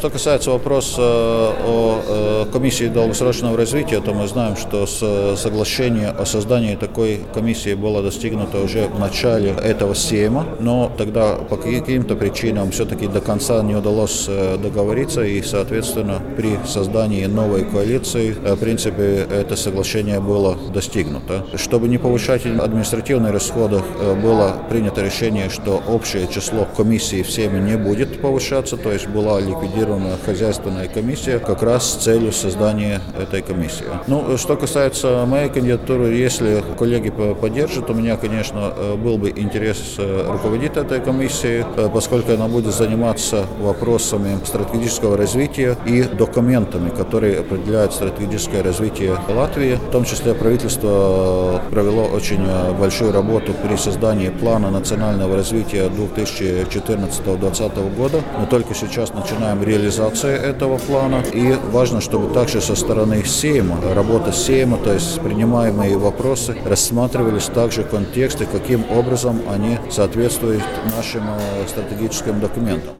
Что касается вопроса о комиссии долгосрочного развития, то мы знаем, что соглашение о создании такой комиссии было достигнуто уже в начале этого сейма, но тогда по каким-то причинам все-таки до конца не удалось договориться, и, соответственно, при создании новой коалиции, в принципе, это соглашение было достигнуто. Чтобы не повышать административные расходы, было принято решение, что общее число комиссий в Сейме не будет повышаться, то есть была ликвидирована хозяйственная комиссия как раз с целью создания этой комиссии. Что касается моей кандидатуры, если коллеги поддержат, у меня, конечно, был бы интерес руководить этой комиссией, поскольку она будет заниматься вопросами стратегического развития и документами, которые определяют стратегическое развитие Латвии. В том числе правительство провело очень большую работу при создании плана национального развития 2014-2020 года. Мы только сейчас начинаем реализацию этого плана. И важно, чтобы также со стороны Сейма, работа Сейма, то есть принимаемые вопросы, рассматривались также в контексте, каким образом они соответствуют нашим стратегическим документам.